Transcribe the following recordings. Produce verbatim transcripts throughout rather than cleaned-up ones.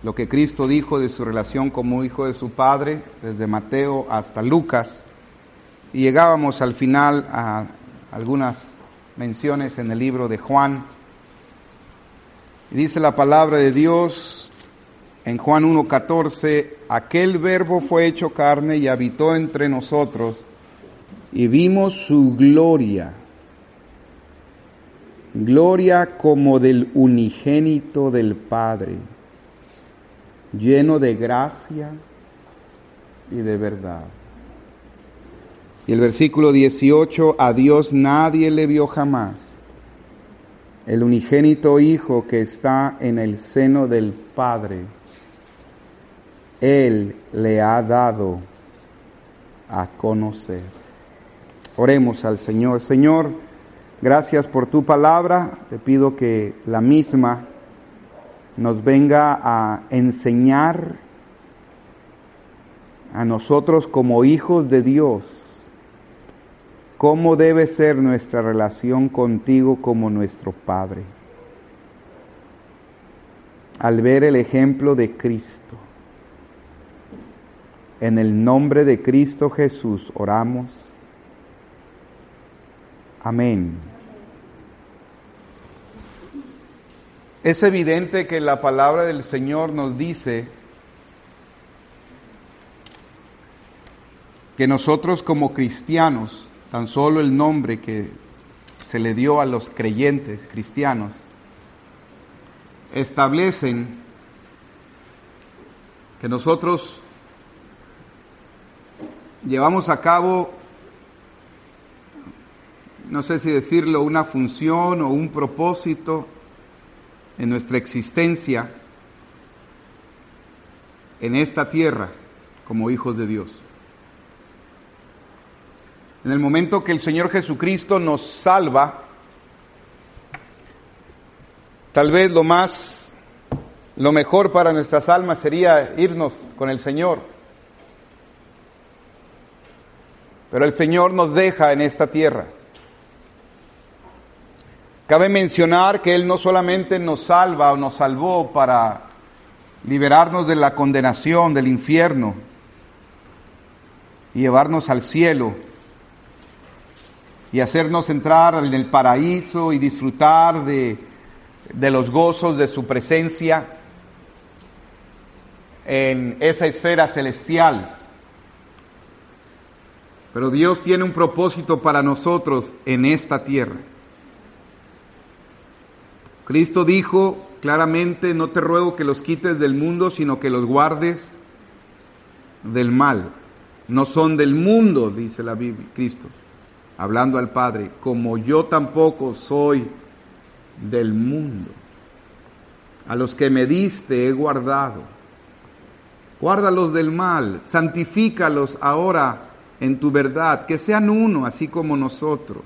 lo que Cristo dijo de su relación como hijo de su Padre, desde Mateo hasta Lucas, y llegábamos al final a algunas menciones en el libro de Juan. Y dice la palabra de Dios en Juan uno catorce, aquel verbo fue hecho carne y habitó entre nosotros, y vimos su gloria, gloria como del unigénito del Padre, lleno de gracia y de verdad. Y el versículo dieciocho, a Dios nadie le vio jamás, el unigénito Hijo que está en el seno del Padre, Él le ha dado a conocer. Oremos al Señor. Señor, gracias por tu palabra. Te pido que la misma nos venga a enseñar a nosotros como hijos de Dios cómo debe ser nuestra relación contigo como nuestro Padre. Al ver el ejemplo de Cristo, en el nombre de Cristo Jesús oramos. Amén. Es evidente que la palabra del Señor nos dice que nosotros como cristianos, tan solo el nombre que se le dio a los creyentes cristianos, establecen que nosotros llevamos a cabo, no sé si decirlo, una función o un propósito en nuestra existencia en esta tierra como hijos de Dios. En el momento que el Señor Jesucristo nos salva, tal vez lo más, lo mejor para nuestras almas sería irnos con el Señor. Pero el Señor nos deja en esta tierra. Cabe mencionar que Él no solamente nos salva o nos salvó para liberarnos de la condenación, del infierno, y llevarnos al cielo, y hacernos entrar en el paraíso y disfrutar de, de los gozos de su presencia en esa esfera celestial. Pero Dios tiene un propósito para nosotros en esta tierra. Cristo dijo claramente, no te ruego que los quites del mundo, sino que los guardes del mal. No son del mundo, dice la Biblia, Cristo, hablando al Padre, como yo tampoco soy del mundo. A los que me diste he guardado. Guárdalos del mal, santifícalos ahora en tu verdad, que sean uno, así como nosotros.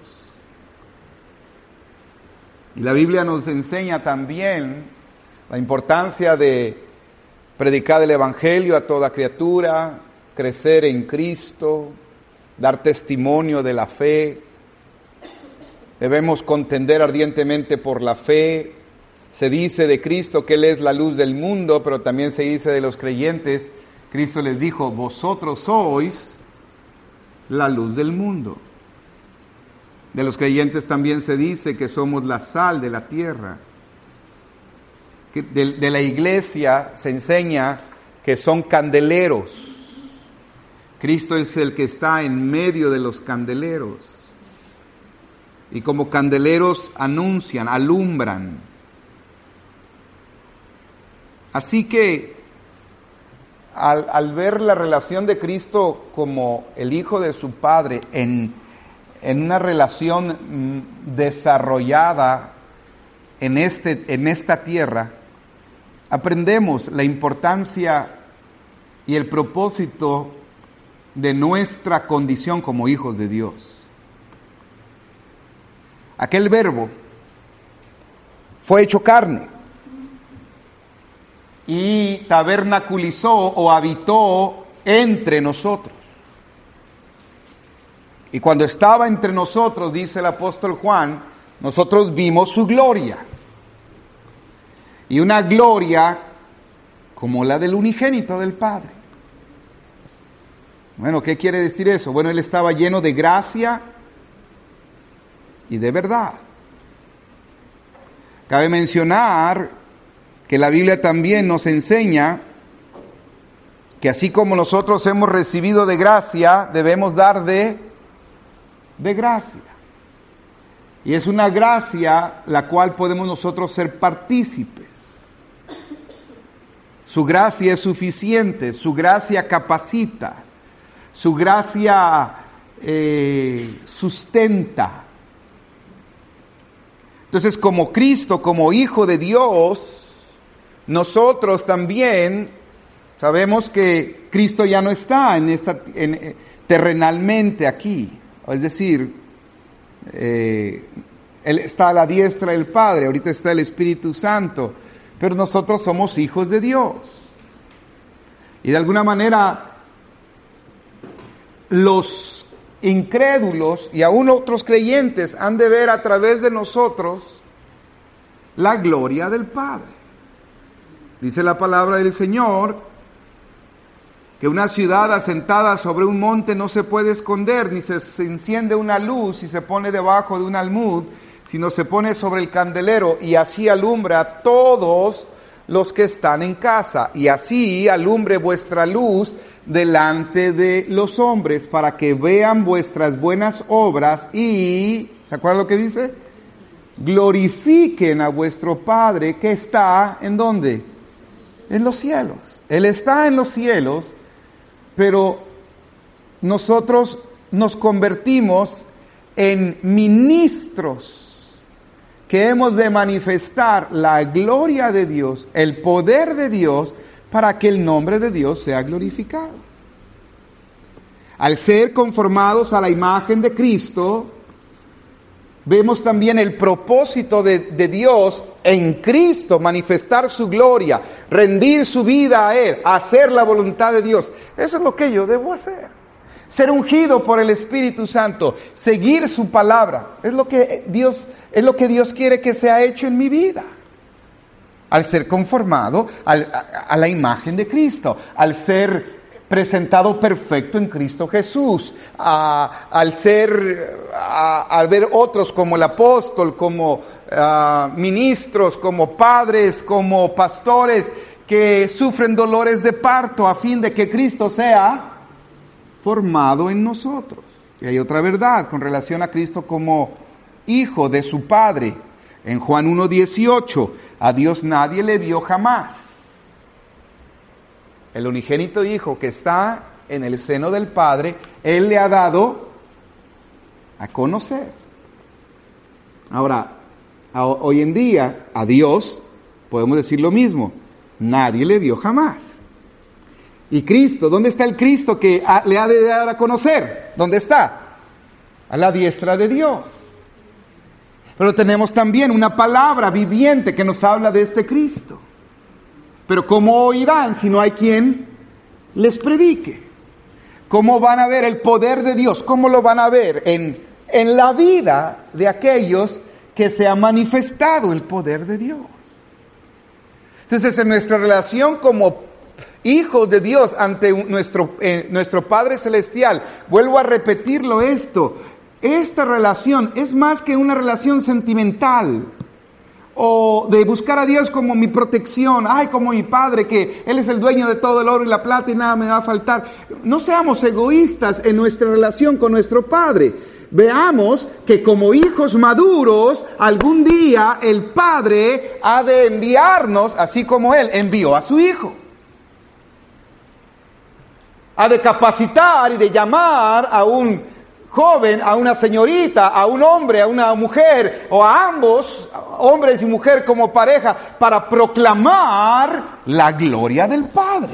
Y la Biblia nos enseña también la importancia de predicar el Evangelio a toda criatura, crecer en Cristo, dar testimonio de la fe. Debemos contender ardientemente por la fe. Se dice de Cristo que Él es la luz del mundo, pero también se dice de los creyentes, Cristo les dijo, vosotros sois la luz del mundo. De los creyentes también se dice que somos la sal de la tierra. Que de, de la iglesia se enseña que son candeleros. Cristo es el que está en medio de los candeleros. Y como candeleros anuncian, alumbran. Así que al, al ver la relación de Cristo como el Hijo de su Padre en, en una relación desarrollada en, este, en esta tierra, aprendemos la importancia y el propósito de nuestra condición como hijos de Dios. Aquel verbo fue hecho carne y tabernaculizó o habitó entre nosotros. Y cuando estaba entre nosotros, dice el apóstol Juan, nosotros vimos su gloria. Y una gloria como la del unigénito del Padre. Bueno, ¿qué quiere decir eso? Bueno, Él estaba lleno de gracia y de verdad. Cabe mencionar que la Biblia también nos enseña que así como nosotros hemos recibido de gracia, debemos dar de, de gracia. Y es una gracia la cual podemos nosotros ser partícipes. Su gracia es suficiente, su gracia capacita, su gracia eh, sustenta. Entonces, como Cristo, como Hijo de Dios, nosotros también sabemos que Cristo ya no está en esta, en, terrenalmente aquí. Es decir, eh, Él está a la diestra del Padre, ahorita está el Espíritu Santo, pero nosotros somos hijos de Dios. Y de alguna manera, los incrédulos y aún otros creyentes han de ver a través de nosotros la gloria del Padre. Dice la palabra del Señor que una ciudad asentada sobre un monte no se puede esconder, ni se, se enciende una luz y se pone debajo de un almud, sino se pone sobre el candelero y así alumbra a todos los que están en casa. Y así alumbre vuestra luz delante de los hombres, para que vean vuestras buenas obras y, ¿se acuerdan lo que dice? Glorifiquen a vuestro Padre que está, ¿en dónde? En los cielos. Él está en los cielos, pero nosotros nos convertimos en ministros que hemos de manifestar la gloria de Dios, el poder de Dios, para que el nombre de Dios sea glorificado. Al ser conformados a la imagen de Cristo, vemos también el propósito de, de Dios en Cristo, manifestar su gloria, rendir su vida a Él, hacer la voluntad de Dios. Eso es lo que yo debo hacer. Ser ungido por el Espíritu Santo, seguir su palabra, es lo que Dios, es lo que Dios quiere que sea hecho en mi vida. Al ser conformado al, a, a la imagen de Cristo, al ser presentado perfecto en Cristo Jesús, a, al ser, a, al ver otros como el apóstol, como a, ministros, como padres, como pastores que sufren dolores de parto a fin de que Cristo sea formado en nosotros. Y hay otra verdad con relación a Cristo como hijo de su Padre. En Juan uno dieciocho, a Dios nadie le vio jamás. El unigénito Hijo que está en el seno del Padre, Él le ha dado a conocer. Ahora, a, hoy en día, a Dios podemos decir lo mismo. Nadie le vio jamás. Y Cristo, ¿dónde está el Cristo que a, le ha de dar a conocer? ¿Dónde está? A la diestra de Dios. Pero tenemos también una palabra viviente que nos habla de este Cristo. Pero ¿cómo oirán si no hay quien les predique? ¿Cómo van a ver el poder de Dios? ¿Cómo lo van a ver en, en la vida de aquellos que se ha manifestado el poder de Dios? Entonces, en nuestra relación como hijos de Dios ante nuestro, eh, nuestro Padre Celestial, vuelvo a repetirlo esto, esta relación es más que una relación sentimental o de buscar a Dios como mi protección, ay, como mi Padre, que Él es el dueño de todo el oro y la plata y nada me va a faltar. No seamos egoístas en nuestra relación con nuestro Padre. Veamos que como hijos maduros, algún día el Padre ha de enviarnos, así como Él envió a su Hijo. Ha de capacitar y de llamar a un joven, a una señorita, a un hombre, a una mujer, o a ambos, hombres y mujer como pareja, para proclamar la gloria del Padre.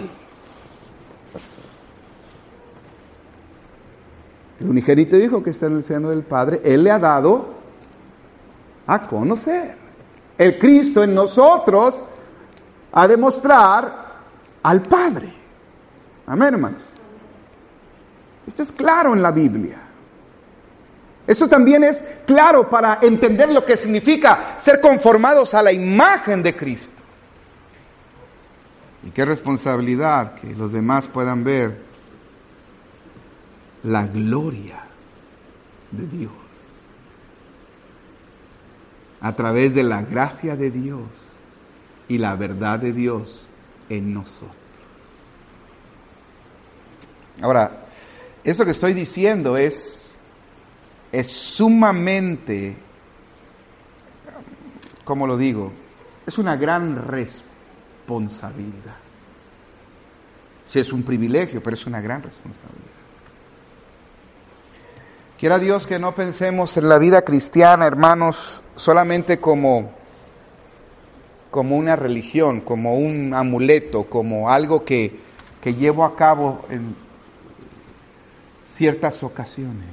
El unigénito Hijo que está en el seno del Padre, Él le ha dado a conocer. El Cristo en nosotros ha de mostrar al Padre. Amén, hermanos. Esto es claro en la Biblia. Eso también es claro para entender lo que significa ser conformados a la imagen de Cristo. Y qué responsabilidad que los demás puedan ver la gloria de Dios a través de la gracia de Dios y la verdad de Dios en nosotros. Ahora, eso que estoy diciendo es, es sumamente, ¿cómo lo digo? Es una gran responsabilidad. Sí, es un privilegio, pero es una gran responsabilidad. Quiera Dios que no pensemos en la vida cristiana, hermanos, solamente como, como una religión, como un amuleto, como algo que, que llevo a cabo en ciertas ocasiones.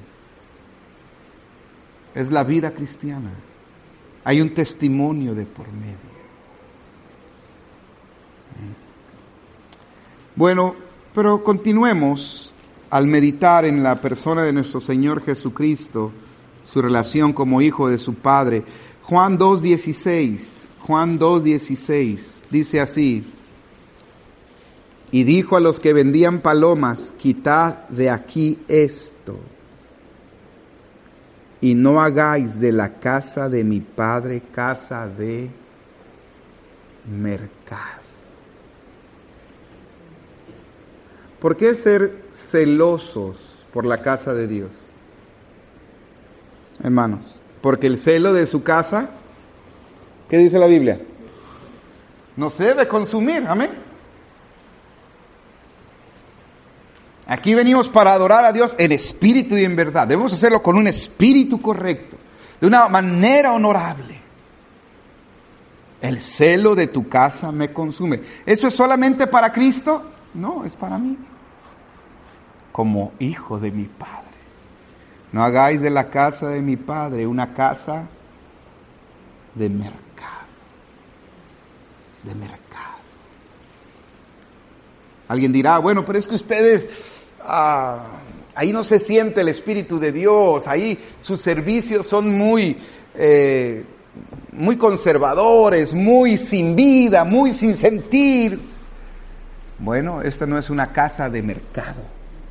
Es la vida cristiana. Hay un testimonio de por medio. Bueno, pero continuemos al meditar en la persona de nuestro Señor Jesucristo, su relación como hijo de su Padre. Juan dos dieciséis, Juan dos dieciséis, dice así: y dijo a los que vendían palomas, quitad de aquí esto, y no hagáis de la casa de mi Padre casa de mercado. ¿Por qué ser celosos por la casa de Dios? Hermanos, porque el celo de su casa, ¿qué dice la Biblia? No se debe consumir, amén. Aquí venimos para adorar a Dios en espíritu y en verdad. Debemos hacerlo con un espíritu correcto, de una manera honorable. El celo de tu casa me consume. ¿Eso es solamente para Cristo? No, es para mí, como hijo de mi Padre. No hagáis de la casa de mi Padre una casa de mercado. De mercado. Alguien dirá, bueno, pero es que ustedes, ah, ahí no se siente el Espíritu de Dios, ahí sus servicios son muy, eh, muy conservadores, muy sin vida, muy sin sentir. Bueno, esta no es una casa de mercado.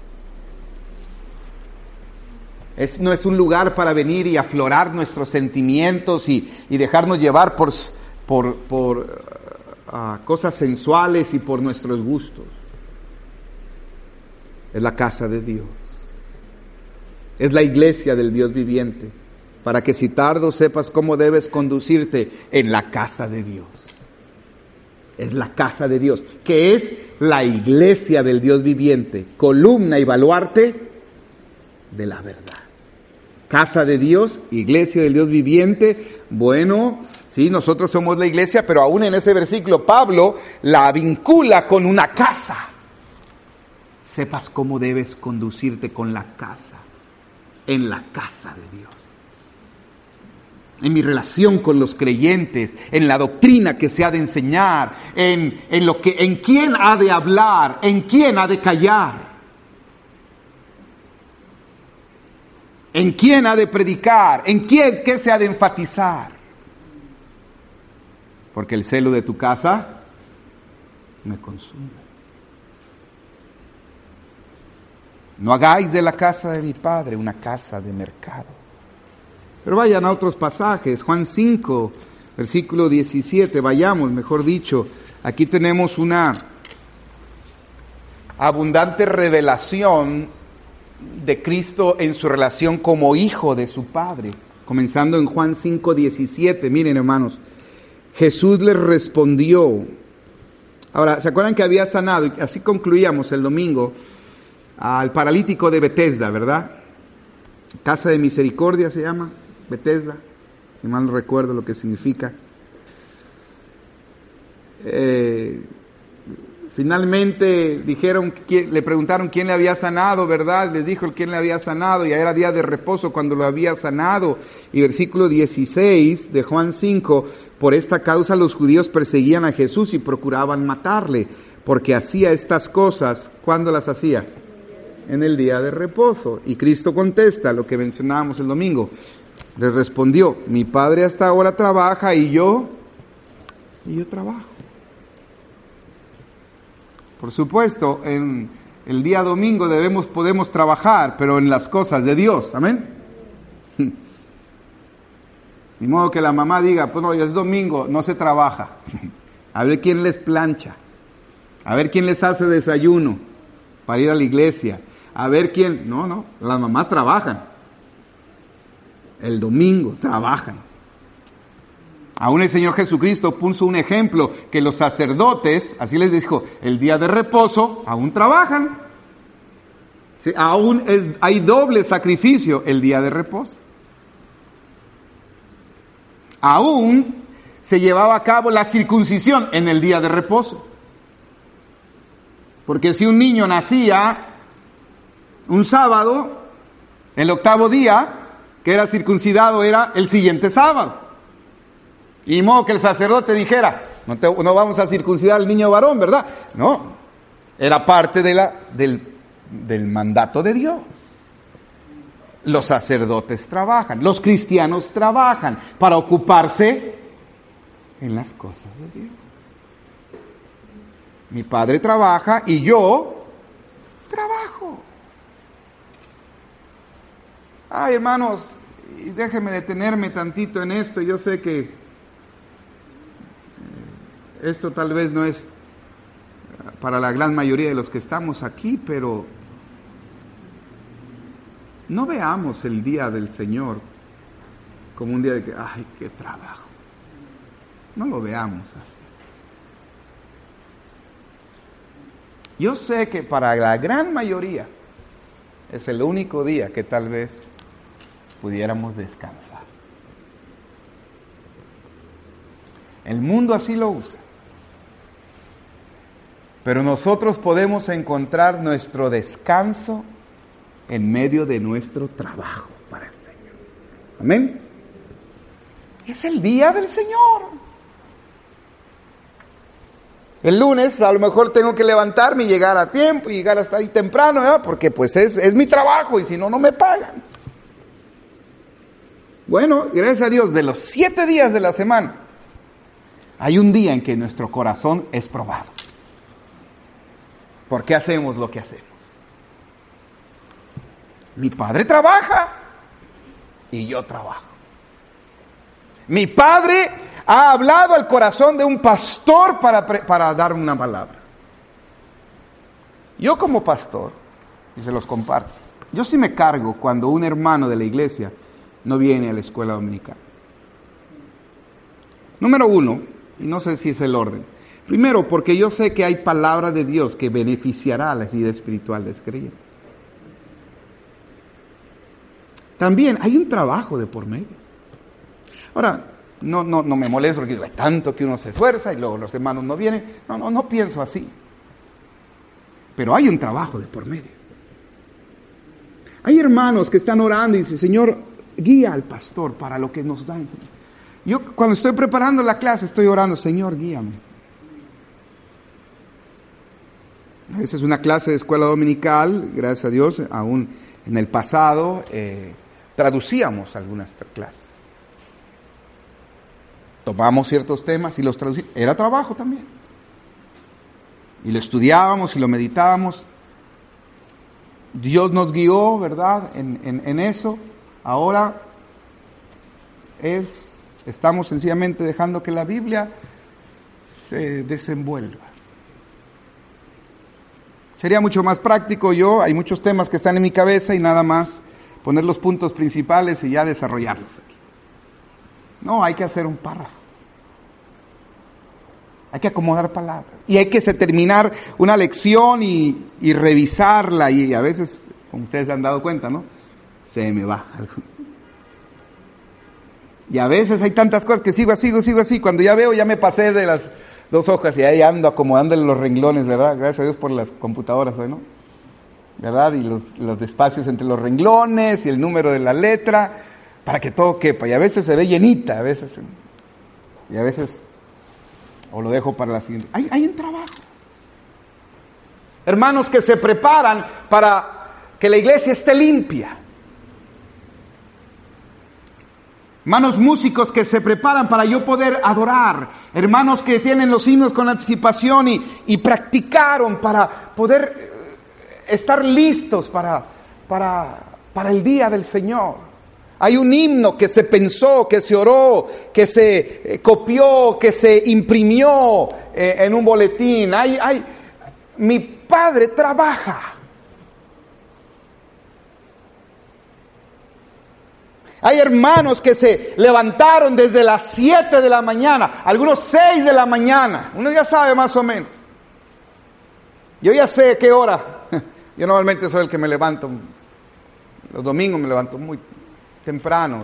Es, no es un lugar para venir y aflorar nuestros sentimientos y, y dejarnos llevar por, por, por uh, cosas sensuales y por nuestros gustos. Es la casa de Dios. Es la iglesia del Dios viviente, para que si tardo sepas cómo debes conducirte en la casa de Dios. Es la casa de Dios, que es la iglesia del Dios viviente, columna y baluarte de la verdad. Casa de Dios, iglesia del Dios viviente. Bueno, sí, nosotros somos la iglesia, pero aún en ese versículo Pablo la vincula con una casa. Sepas cómo debes conducirte con la casa, en la casa de Dios. En mi relación con los creyentes, en la doctrina que se ha de enseñar, en, en, lo que, en quién ha de hablar, en quién ha de callar, en quién ha de predicar, en quién qué se ha de enfatizar. Porque el celo de tu casa me consume. No hagáis de la casa de mi Padre una casa de mercado. Pero vayan a otros pasajes. Juan cinco, versículo diecisiete. Vayamos, mejor dicho. Aquí tenemos una abundante revelación de Cristo en su relación como hijo de su Padre. Comenzando en Juan cinco, diecisiete. Miren, hermanos. Jesús les respondió. Ahora, ¿se acuerdan que había sanado? Y así concluíamos el domingo. Al paralítico de Betesda, ¿verdad? Casa de misericordia se llama, Betesda, si mal no recuerdo lo que significa. Eh, finalmente dijeron, le preguntaron quién le había sanado, ¿verdad? Les dijo quién le había sanado, y era día de reposo cuando lo había sanado. Y versículo dieciséis de Juan cinco, por esta causa los judíos perseguían a Jesús y procuraban matarle, porque hacía estas cosas. ¿Cuándo las hacía? En el día de reposo. Y Cristo contesta lo que mencionábamos el domingo. Le respondió, mi Padre hasta ahora trabaja y yo, y yo trabajo. Por supuesto, en el día domingo debemos, podemos trabajar, pero en las cosas de Dios. Amén. Ni modo que la mamá diga, pues no, es domingo, no se trabaja. A ver quién les plancha. A ver quién les hace desayuno para ir a la iglesia. A ver quién... No, no, las mamás trabajan. El domingo trabajan. Aún el Señor Jesucristo puso un ejemplo, que los sacerdotes, así les dijo, el día de reposo, aún trabajan. Sí, aún es, hay doble sacrificio el día de reposo. Aún se llevaba a cabo la circuncisión en el día de reposo. Porque si un niño nacía un sábado, el octavo día que era circuncidado era el siguiente sábado. Y modo que el sacerdote dijera, no, te, no vamos a circuncidar al niño varón, ¿verdad? No, era parte de la, del, del mandato de Dios. Los sacerdotes trabajan, los cristianos trabajan para ocuparse en las cosas de Dios. Mi padre trabaja y yo trabajo. Ay, hermanos, déjenme detenerme tantito en esto. Yo sé que esto tal vez no es para la gran mayoría de los que estamos aquí, pero no veamos el día del Señor como un día de que, ay, qué trabajo. No lo veamos así. Yo sé que para la gran mayoría es el único día que tal vez pudiéramos descansar. El mundo así lo usa. Pero nosotros podemos encontrar nuestro descanso en medio de nuestro trabajo para el Señor. Amén. Es el día del Señor. El lunes a lo mejor tengo que levantarme y llegar a tiempo y llegar hasta ahí temprano, ¿verdad? Porque pues es, es mi trabajo y si no, no me pagan. Bueno, gracias a Dios, de los siete días de la semana, hay un día en que nuestro corazón es probado. ¿Por qué hacemos lo que hacemos? Mi padre trabaja y yo trabajo. Mi padre ha hablado al corazón de un pastor para, para dar una palabra. Yo como pastor, y se los comparto, yo sí me cargo cuando un hermano de la iglesia no viene a la escuela dominical. Número uno, y no sé si es el orden. Primero, porque yo sé que hay palabra de Dios que beneficiará a la vida espiritual de ese creyente. También hay un trabajo de por medio. Ahora, no, no, no me molesto porque digo, tanto que uno se esfuerza y luego los hermanos no vienen. No, no, no pienso así. Pero hay un trabajo de por medio. Hay hermanos que están orando y dicen, Señor, guía al pastor para lo que nos da enseñar. Yo cuando estoy preparando la clase estoy orando, Señor, guíame. Esa es una clase de escuela dominical, gracias a Dios, aún en el pasado eh, traducíamos algunas clases. Tomamos ciertos temas y los traducíamos. Era trabajo también. Y lo estudiábamos y lo meditábamos. Dios nos guió, ¿verdad? En, en, en eso. Ahora es, estamos sencillamente dejando que la Biblia se desenvuelva. Sería mucho más práctico yo, hay muchos temas que están en mi cabeza y nada más poner los puntos principales y ya desarrollarlos aquí. No, hay que hacer un párrafo. Hay que acomodar palabras. Y hay que terminar una lección y, y revisarla. Y a veces, como ustedes se han dado cuenta, ¿no? Se me va algo. Y a veces hay tantas cosas que sigo, sigo, sigo así. Cuando ya veo, ya me pasé de las dos hojas y ahí ando acomodándole los renglones, ¿verdad? Gracias a Dios por las computadoras, ¿no? ¿Verdad? Y los, los espacios entre los renglones y el número de la letra, para que todo quepa. Y a veces se ve llenita, a veces... Y a veces... O lo dejo para la siguiente. Hay, hay un trabajo. Hermanos que se preparan para que la iglesia esté limpia. Hermanos músicos que se preparan para yo poder adorar. Hermanos que tienen los himnos con anticipación y, y practicaron para poder estar listos para, para, para el día del Señor. Hay un himno que se pensó, que se oró, que se eh, copió, que se imprimió eh, en un boletín. Hay, hay, mi padre trabaja. Hay hermanos que se levantaron desde las siete de la mañana, algunos seis de la mañana. Uno ya sabe más o menos. Yo ya sé qué hora. Yo normalmente soy el que me levanto. Los domingos me levanto muy temprano.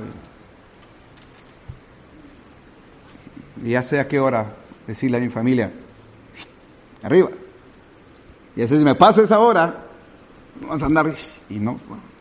Y ya sé a qué hora decirle a mi familia, arriba. Y así si me pasa esa hora, vamos a andar y no.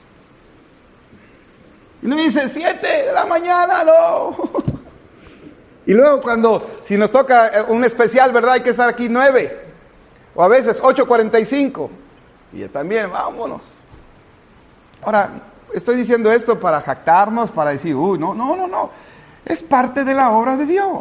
Y me dice, siete de la mañana, no. Y luego cuando, si nos toca un especial, ¿verdad? Hay que estar aquí nueve. O a veces ocho cuarenta y cinco. Y yo también, vámonos. Ahora, estoy diciendo esto para jactarnos, para decir, uy, no, no, no, no. Es parte de la obra de Dios.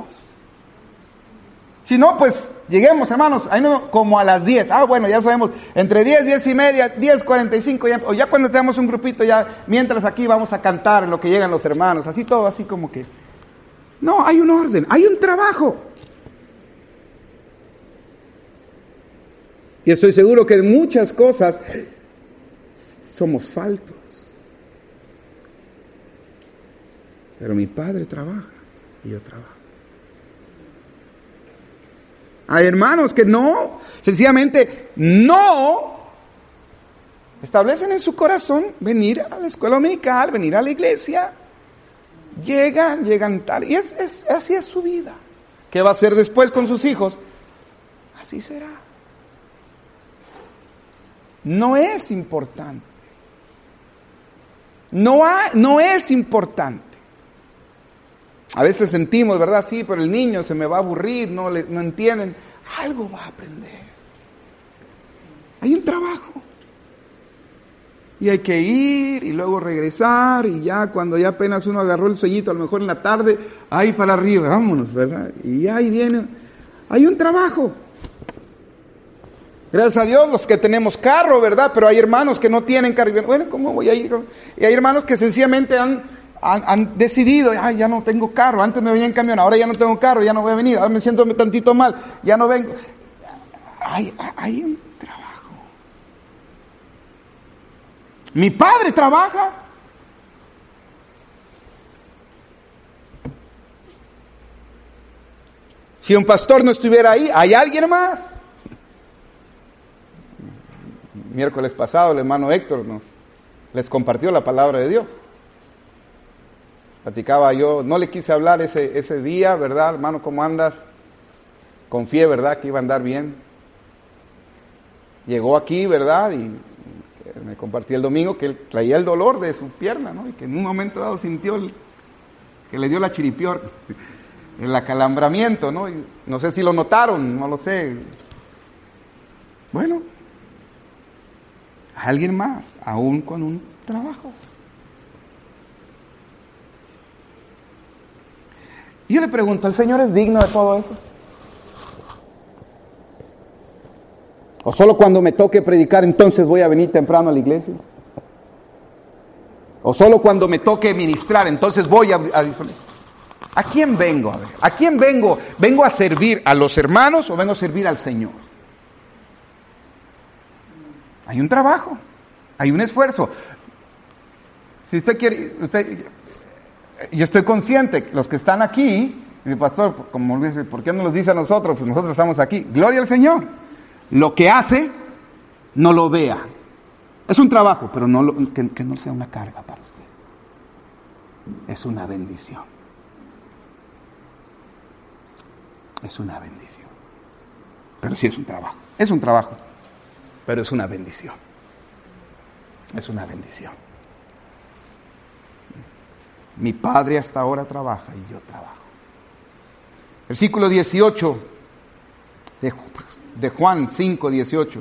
Si no, pues lleguemos, hermanos, ahí no, como a las diez. Ah, bueno, ya sabemos, entre diez, diez y media, diez cuarenta y cinco, ya, o ya cuando tenemos un grupito, ya mientras aquí vamos a cantar en lo que llegan los hermanos, así todo, así como que. No, hay un orden, hay un trabajo. Y estoy seguro que en muchas cosas somos faltos. Pero mi padre trabaja y yo trabajo. Hay hermanos que no, sencillamente no establecen en su corazón venir a la escuela dominical, venir a la iglesia. Llegan, llegan tarde. Y es, es, así es su vida. ¿Qué va a hacer después con sus hijos? Así será. No es importante. No, ha, no es importante. A veces sentimos, ¿verdad? Sí, pero el niño se me va a aburrir, no, le, no entienden. Algo va a aprender. Hay un trabajo. Y hay que ir y luego regresar. Y ya cuando ya apenas uno agarró el sueñito, a lo mejor en la tarde, ahí para arriba, vámonos, ¿verdad? Y ahí viene. Hay un trabajo. Gracias a Dios los que tenemos carro, ¿verdad? Pero hay hermanos que no tienen carro. Bueno, ¿cómo voy a ir? Y hay hermanos que sencillamente han... Han, han decidido, ay, ya no tengo carro, antes me venía en camión, ahora ya no tengo carro, ya no voy a venir, ahora me siento tantito mal, ya no vengo. Hay, hay un trabajo. Mi padre trabaja. Si un pastor no estuviera ahí, ¿hay alguien más? Miércoles pasado el hermano Héctor nos les compartió la palabra de Dios. Platicaba yo, no le quise hablar ese, ese día, ¿verdad, hermano? ¿Cómo andas? Confié, ¿verdad? Que iba a andar bien. Llegó aquí, ¿verdad? Y me compartí el domingo que él traía el dolor de su pierna, ¿no? Y que en un momento dado sintió el, que le dio la chiripior, el acalambramiento, ¿no? Y no sé si lo notaron, no lo sé. Bueno, alguien más, aún con un trabajo. Yo le pregunto, ¿el Señor es digno de todo eso? ¿O solo cuando me toque predicar entonces voy a venir temprano a la iglesia? ¿O solo cuando me toque ministrar entonces voy a... ¿A, ¿a quién vengo? A ver, ¿a quién vengo? ¿Vengo a servir a los hermanos o vengo a servir al Señor? Hay un trabajo, hay un esfuerzo. Si usted quiere... Usted, yo estoy consciente, los que están aquí, dice, pastor, como dice, ¿por qué no los dice a nosotros? Pues nosotros estamos aquí. Gloria al Señor. Lo que hace, no lo vea. Es un trabajo, pero no lo, que, que no sea una carga para usted. Es una bendición. Es una bendición. Pero sí es un trabajo. Es un trabajo, pero es una bendición. Es una bendición. Mi padre hasta ahora trabaja y yo trabajo. Versículo dieciocho de, de Juan cinco, dieciocho.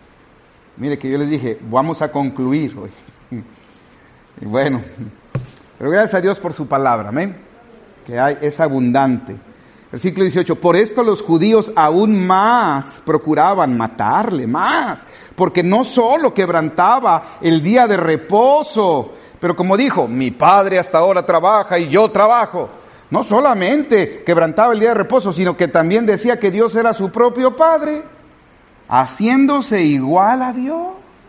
Mire que yo les dije, vamos a concluir hoy. Y bueno, Pero gracias a Dios por su palabra, amén. Que hay, es abundante. Versículo dieciocho, por esto los judíos aún más procuraban matarle, más, porque no solo quebrantaba el día de reposo, pero como dijo, mi padre hasta ahora trabaja y yo trabajo. No solamente quebrantaba el día de reposo, sino que también decía que Dios era su propio Padre, haciéndose igual a Dios.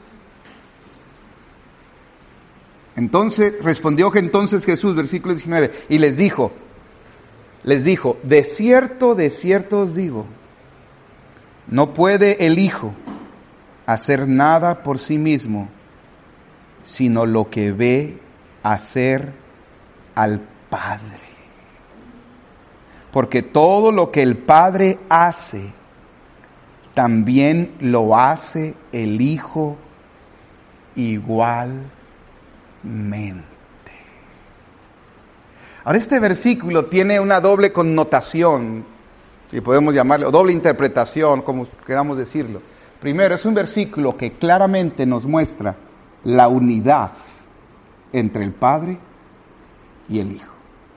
Entonces, respondió entonces Jesús, versículo diecinueve, y les dijo, les dijo, de cierto, de cierto os digo, no puede el Hijo hacer nada por sí mismo, sino lo que ve hacer al Padre. Porque todo lo que el Padre hace, también lo hace el Hijo igualmente. Ahora, este versículo tiene una doble connotación, si podemos llamarlo, doble interpretación, como queramos decirlo. Primero, es un versículo que claramente nos muestra la unidad entre el Padre y el Hijo.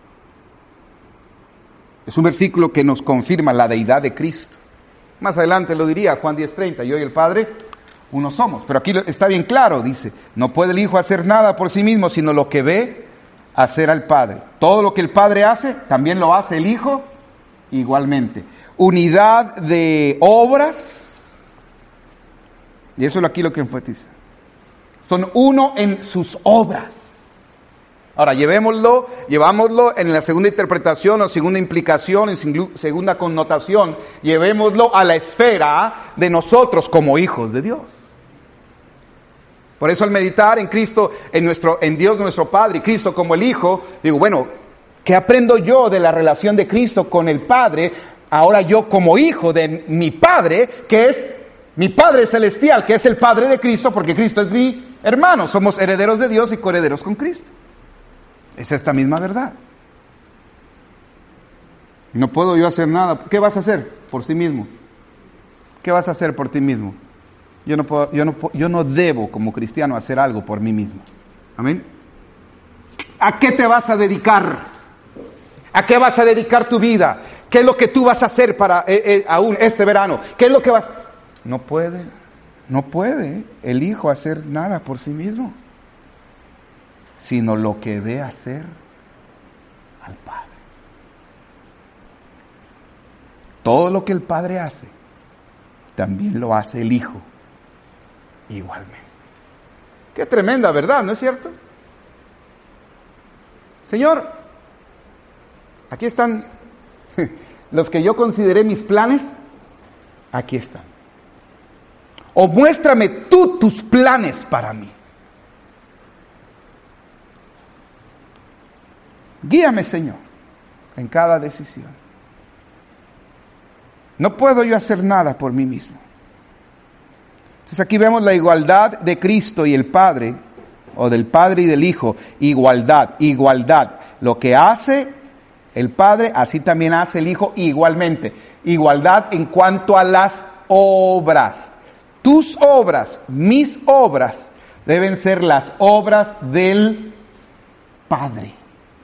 Es un versículo que nos confirma la deidad de Cristo. Más adelante lo diría Juan diez treinta, yo y el Padre uno somos. Pero aquí está bien claro, dice, no puede el Hijo hacer nada por sí mismo, sino lo que ve hacer al Padre. Todo lo que el Padre hace, también lo hace el Hijo igualmente. Unidad de obras, y eso es aquí lo que enfatiza. Son uno en sus obras. Ahora, llevémoslo, llevámoslo en la segunda interpretación o segunda implicación, en segunda connotación, llevémoslo a la esfera de nosotros como hijos de Dios. Por eso al meditar en Cristo, en nuestro, en Dios nuestro Padre y Cristo como el Hijo, digo, bueno, ¿qué aprendo yo de la relación de Cristo con el Padre? Ahora yo como hijo de mi Padre, que es mi Padre celestial, que es el Padre de Cristo, porque Cristo es mi hermano. Somos herederos de Dios y coherederos con Cristo. Es esta misma verdad. No puedo yo hacer nada. ¿Qué vas a hacer por sí mismo? ¿Qué vas a hacer por ti mismo? Yo no puedo, yo no, yo no debo como cristiano hacer algo por mí mismo. Amén. ¿A qué te vas a dedicar? ¿A qué vas a dedicar tu vida? ¿Qué es lo que tú vas a hacer para eh, eh, aún este verano? ¿Qué es lo que vas? No puede, no puede el Hijo hacer nada por sí mismo, sino lo que ve hacer al Padre. Todo lo que el Padre hace, también lo hace el Hijo igualmente. Qué tremenda verdad, ¿no es cierto? Señor, aquí están los que yo consideré mis planes, aquí están. O muéstrame tú tus planes para mí. Guíame, Señor, en cada decisión. No puedo yo hacer nada por mí mismo. Entonces aquí vemos la igualdad de Cristo y el Padre, o del Padre y del Hijo. Igualdad, igualdad. Lo que hace el Padre, así también hace el Hijo igualmente. Igualdad en cuanto a las obras. Tus obras, mis obras, deben ser las obras del Padre.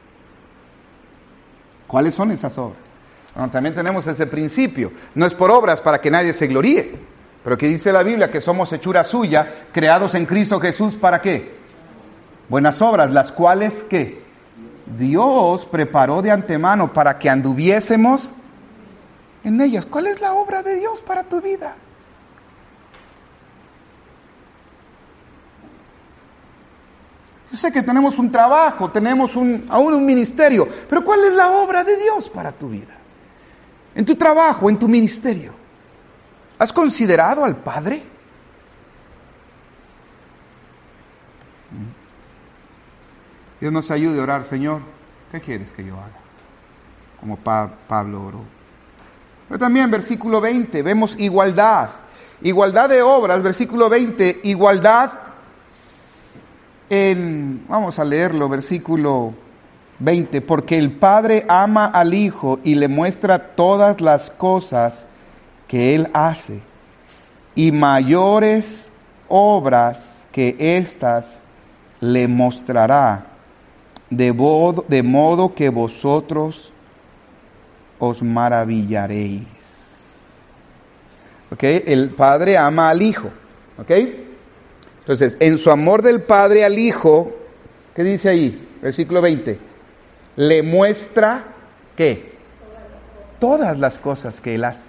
¿Cuáles son esas obras? Bueno, también tenemos ese principio. No es por obras para que nadie se gloríe. Pero que dice la Biblia que somos hechura suya, creados en Cristo Jesús, ¿para qué? Buenas obras, las cuales, ¿qué? Dios preparó de antemano para que anduviésemos en ellas. ¿Cuál es la obra de Dios para tu vida? Yo sé que tenemos un trabajo, tenemos un, aún un ministerio, pero ¿cuál es la obra de Dios para tu vida? En tu trabajo, en tu ministerio, ¿has considerado al Padre? Dios nos ayude a orar, Señor, ¿qué quieres que yo haga? Como pa- Pablo oró. Pero también versículo veinte, vemos igualdad. Igualdad de obras, versículo veinte, igualdad en, vamos a leerlo, versículo veinte, porque el Padre ama al Hijo y le muestra todas las cosas que Él hace, y mayores obras que éstas le mostrará, de, bod, de modo que vosotros os maravillaréis. ¿Ok? El Padre ama al Hijo. ¿Ok? Entonces, en su amor del Padre al Hijo, ¿qué dice ahí? Versículo veinte. Le muestra, ¿qué? Todas las cosas que Él hace.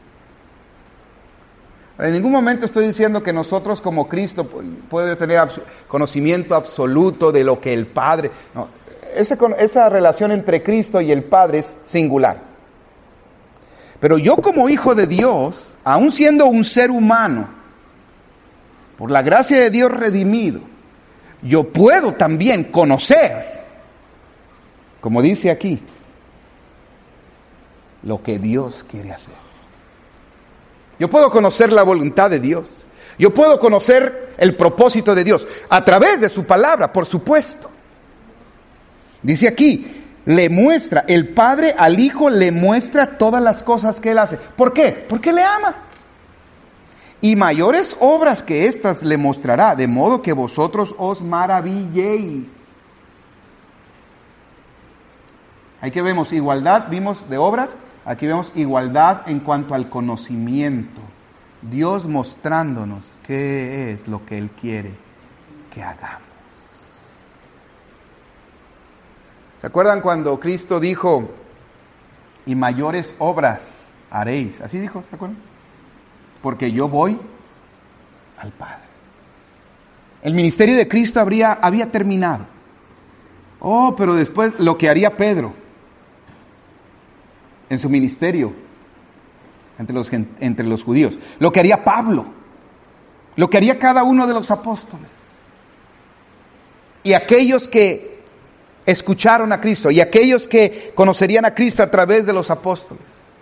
En ningún momento estoy diciendo que nosotros como Cristo puede tener conocimiento absoluto de lo que el Padre... No, esa, esa relación entre Cristo y el Padre es singular. Pero yo como hijo de Dios, aun siendo un ser humano, por la gracia de Dios redimido, yo puedo también conocer, como dice aquí, lo que Dios quiere hacer. Yo puedo conocer la voluntad de Dios. Yo puedo conocer el propósito de Dios a través de su palabra, por supuesto. Dice aquí, le muestra, el Padre al Hijo le muestra todas las cosas que Él hace. ¿Por qué? Porque le ama. Y mayores obras que estas le mostrará, de modo que vosotros os maravilléis. Ahí que vemos igualdad, vimos de obras. Aquí vemos igualdad en cuanto al conocimiento. Dios mostrándonos qué es lo que Él quiere que hagamos. ¿Se acuerdan cuando Cristo dijo, y mayores obras haréis? Así dijo, ¿se acuerdan? Porque yo voy al Padre. El ministerio de Cristo habría, había terminado. Oh, pero después lo que haría Pedro en su ministerio entre los, entre los judíos, lo que haría Pablo, lo que haría cada uno de los apóstoles, y aquellos que escucharon a Cristo, y aquellos que conocerían a Cristo a través de los apóstoles,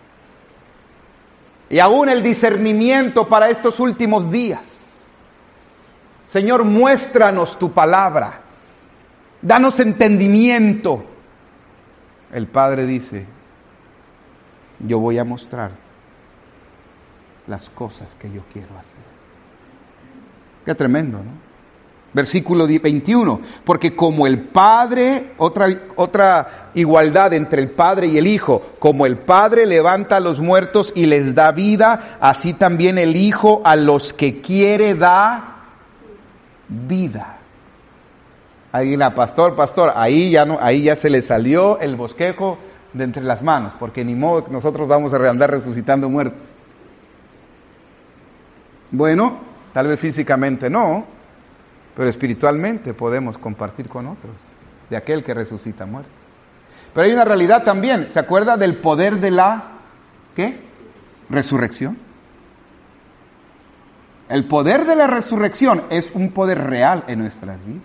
y aún el discernimiento para estos últimos días. Señor, muéstranos tu palabra, danos entendimiento. El Padre dice, yo voy a mostrar las cosas que yo quiero hacer. Qué tremendo, ¿no? Versículo veintiuno. Porque como el Padre, otra, otra igualdad entre el Padre y el Hijo, como el Padre levanta a los muertos y les da vida, así también el Hijo a los que quiere da vida. Ahí la pastor, pastor, ahí ya no, ahí ya se le salió el bosquejo de entre las manos, porque ni modo que nosotros vamos a andar resucitando muertos. Bueno, tal vez físicamente no, pero espiritualmente podemos compartir con otros de aquel que resucita muertos. Pero hay una realidad también. ¿Se acuerda del poder de la ¿qué? Resurrección? El poder de la resurrección es un poder real en nuestras vidas.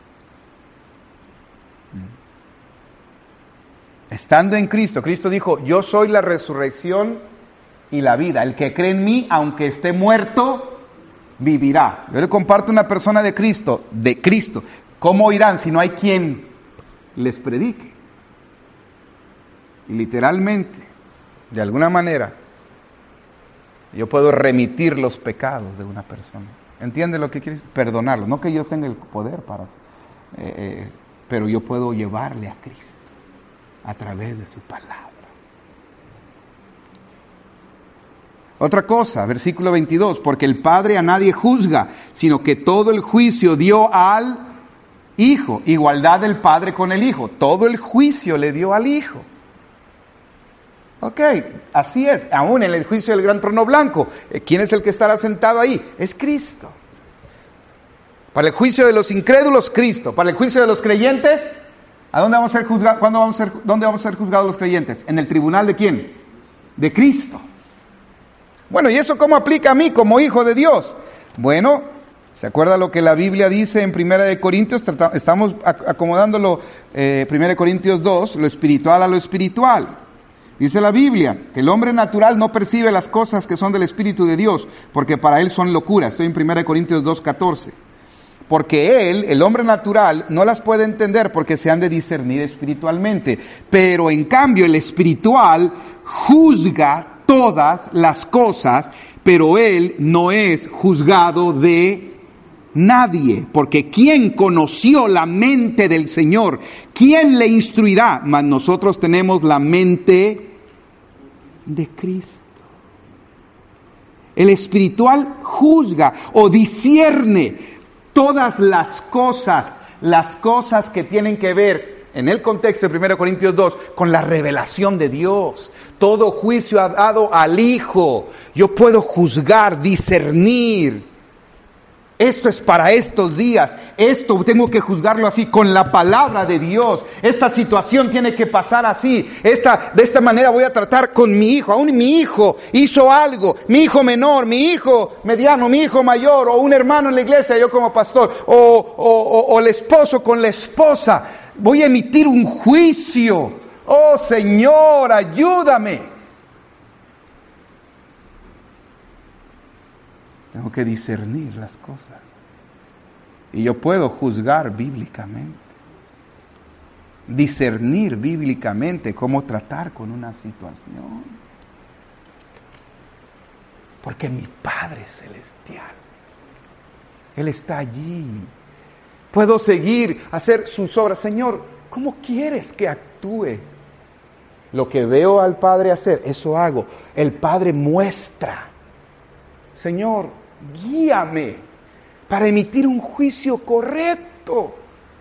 Estando en Cristo, Cristo dijo, yo soy la resurrección y la vida. El que cree en mí, aunque esté muerto, vivirá. Yo le comparto a una persona de Cristo, de Cristo. ¿Cómo oirán si no hay quien les predique? Y literalmente, de alguna manera, yo puedo remitir los pecados de una persona. ¿Entiende lo que quiere decir? Perdonarlo. No que yo tenga el poder para, eh, eh, pero yo puedo llevarle a Cristo a través de su palabra. Otra cosa, versículo veintidós, porque el Padre a nadie juzga, sino que todo el juicio dio al Hijo. Igualdad del Padre con el Hijo. Todo el juicio le dio al Hijo. Ok, así es. Aún en el juicio del gran trono blanco, ¿quién es el que estará sentado ahí? Es Cristo. Para el juicio de los incrédulos, Cristo. Para el juicio de los creyentes, ¿a dónde vamos a ser juzgados? ¿Cuándo vamos a ser, dónde vamos a ser juzgados los creyentes? ¿En el tribunal de quién? De Cristo. Bueno, ¿y eso cómo aplica a mí como hijo de Dios? Bueno, ¿se acuerda lo que la Biblia dice en Primera de Corintios? Estamos acomodándolo, eh, Primera de Corintios dos, lo espiritual a lo espiritual. Dice la Biblia que el hombre natural no percibe las cosas que son del Espíritu de Dios, porque para él son locuras. Estoy en Primera de Corintios dos, catorce. Porque él, el hombre natural, no las puede entender porque se han de discernir espiritualmente. Pero en cambio el espiritual juzga todas las cosas, pero él no es juzgado de Nadie, porque ¿quién conoció la mente del Señor? ¿Quién le instruirá? Mas nosotros tenemos la mente de Cristo. El espiritual juzga o discierne todas las cosas, las cosas que tienen que ver, en el contexto de primera Corintios dos, con la revelación de Dios. Todo juicio ha dado al Hijo. Yo puedo juzgar, discernir. Esto es para estos días. Esto tengo que juzgarlo así, con la palabra de Dios. Esta situación tiene que pasar así. Esta, de esta manera voy a tratar con mi hijo. Aún mi hijo hizo algo. Mi hijo menor, mi hijo mediano, mi hijo mayor, o un hermano en la iglesia, yo como pastor, o, o, o, o el esposo con la esposa. Voy a emitir un juicio. Oh Señor, ayúdame. Tengo que discernir las cosas. Y yo puedo juzgar bíblicamente. Discernir bíblicamente cómo tratar con una situación. Porque mi Padre Celestial, Él está allí. Puedo seguir, hacer sus obras. Señor, ¿cómo quieres que actúe? Lo que veo al Padre hacer, eso hago. El Padre muestra. Señor, guíame para emitir un juicio correcto.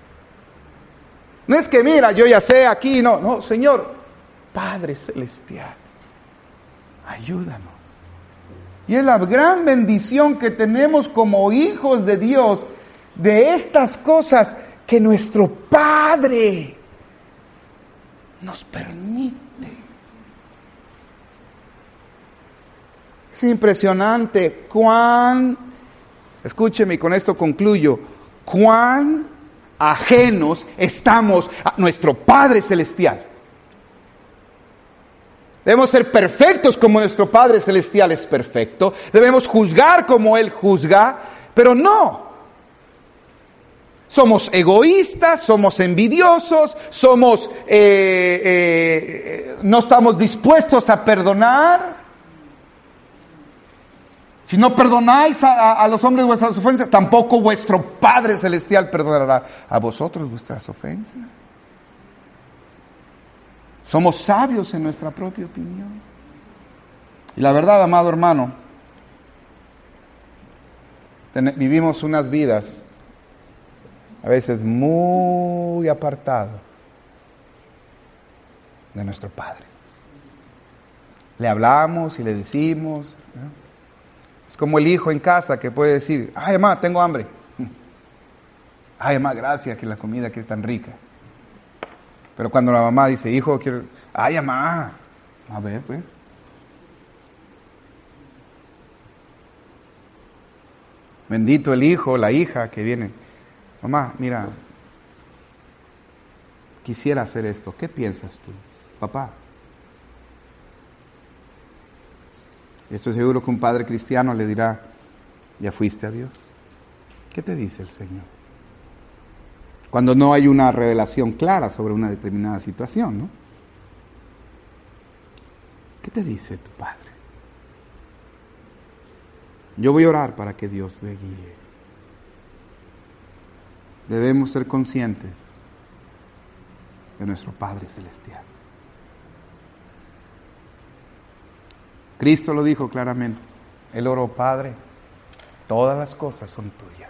No es que mira, yo ya sé aquí, no, no, Señor, Padre Celestial, ayúdanos. Y es la gran bendición que tenemos como hijos de Dios, de estas cosas que nuestro Padre nos permite. Es impresionante cuán, escúcheme y con esto concluyo, cuán ajenos estamos a nuestro Padre Celestial. Debemos ser perfectos como nuestro Padre Celestial es perfecto. Debemos juzgar como Él juzga, pero no. Somos egoístas, somos envidiosos, somos, eh, eh, no estamos dispuestos a perdonar. Si no perdonáis a, a, a los hombres vuestras ofensas, tampoco vuestro Padre Celestial perdonará a vosotros vuestras ofensas. Somos sabios en nuestra propia opinión. Y la verdad, amado hermano, ten, vivimos unas vidas a veces muy apartadas de nuestro Padre. Le hablamos y le decimos, ¿no? Es como el hijo en casa que puede decir, ay mamá, tengo hambre. Ay mamá, gracias que la comida aquí es tan rica. Pero cuando la mamá dice, hijo, quiero, ay mamá, a ver pues. Bendito el hijo, la hija que viene. Mamá, mira, quisiera hacer esto. ¿Qué piensas tú, papá? Estoy seguro que un padre cristiano le dirá, ¿ya fuiste a Dios? ¿Qué te dice el Señor? Cuando no hay una revelación clara sobre una determinada situación, ¿no? ¿Qué te dice tu Padre? Yo voy a orar para que Dios me guíe. Debemos ser conscientes de nuestro Padre Celestial. Cristo lo dijo claramente. Él oró, Padre, todas las cosas son tuyas.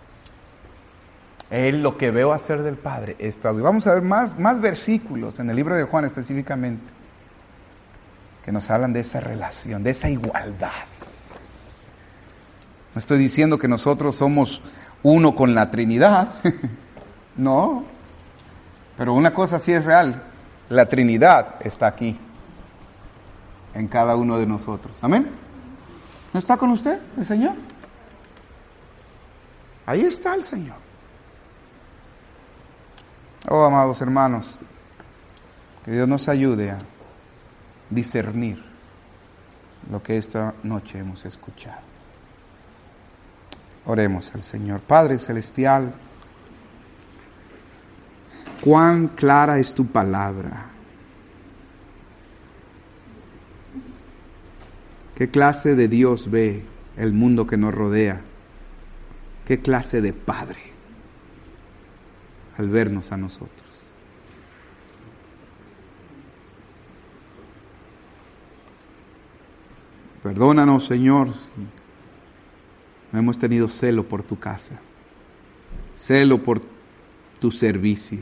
Él, lo que veo hacer del Padre, esto. Vamos a ver más, más versículos en el libro de Juan específicamente, que nos hablan de esa relación, de esa igualdad. No estoy diciendo que nosotros somos uno con la Trinidad, no, pero una cosa sí es real, la Trinidad está aquí, en cada uno de nosotros. Amén. ¿No está con usted el Señor? Ahí está el Señor. Oh, amados hermanos, que Dios nos ayude a discernir lo que esta noche hemos escuchado. Oremos al Señor. Padre Celestial, cuán clara es tu palabra. ¿Qué clase de Dios ve el mundo que nos rodea? ¿Qué clase de Padre al vernos a nosotros? Perdónanos, Señor, si no hemos tenido celo por tu casa, celo por tu servicio,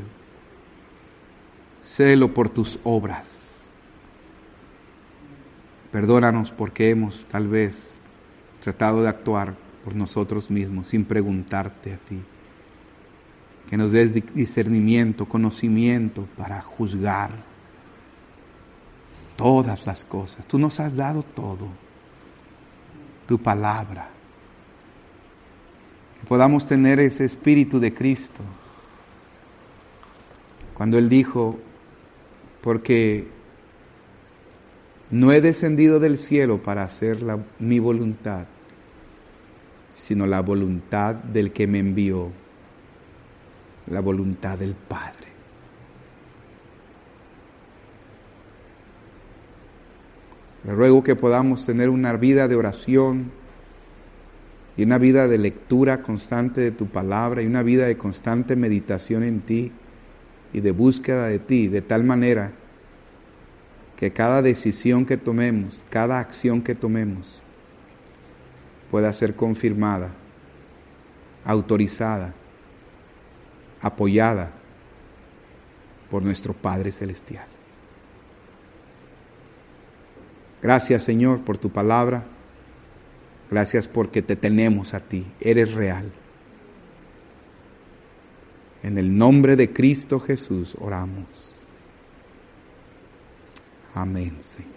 celo por tus obras. Perdónanos porque hemos tal vez tratado de actuar por nosotros mismos sin preguntarte a ti. Que nos des discernimiento, conocimiento para juzgar todas las cosas. Tú nos has dado todo, tu palabra. Que podamos tener ese espíritu de Cristo. Cuando Él dijo, porque no he descendido del cielo para hacer la, mi voluntad, sino la voluntad del que me envió, la voluntad del Padre. Le ruego que podamos tener una vida de oración y una vida de lectura constante de tu palabra y una vida de constante meditación en ti y de búsqueda de ti, de tal manera que cada decisión que tomemos, cada acción que tomemos, pueda ser confirmada, autorizada, apoyada por nuestro Padre Celestial. Gracias, Señor, por tu palabra. Gracias porque te tenemos a ti. Eres real. En el nombre de Cristo Jesús oramos. Amén, Señor.